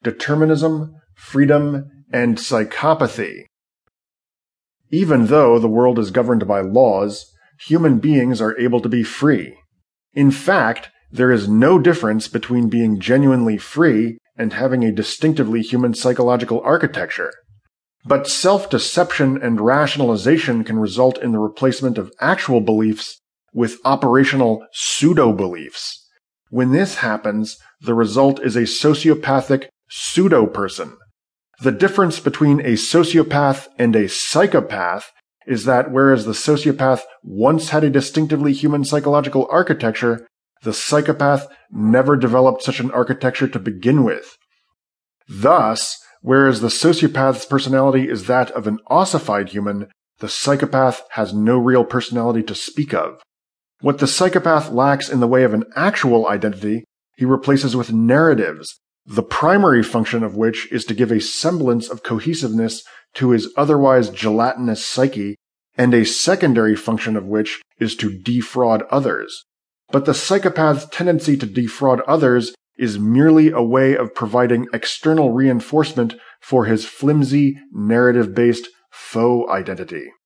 determinism, freedom, and psychopathy. Even though the world is governed by laws, human beings are able to be free. In fact, there is no difference between being genuinely free and having a distinctively human psychological architecture. But self-deception and rationalization can result in the replacement of actual beliefs with operational pseudo-beliefs. When this happens, the result is a sociopathic pseudo-person. The difference between a sociopath and a psychopath is that whereas the sociopath once had a distinctively human psychological architecture, the psychopath never developed such an architecture to begin with. Thus, whereas the sociopath's personality is that of an ossified human, the psychopath has no real personality to speak of. What the psychopath lacks in the way of an actual identity, he replaces with narratives, the primary function of which is to give a semblance of cohesiveness to his otherwise gelatinous psyche, and a secondary function of which is to defraud others. But the psychopath's tendency to defraud others is merely a way of providing external reinforcement for his flimsy, narrative-based faux identity.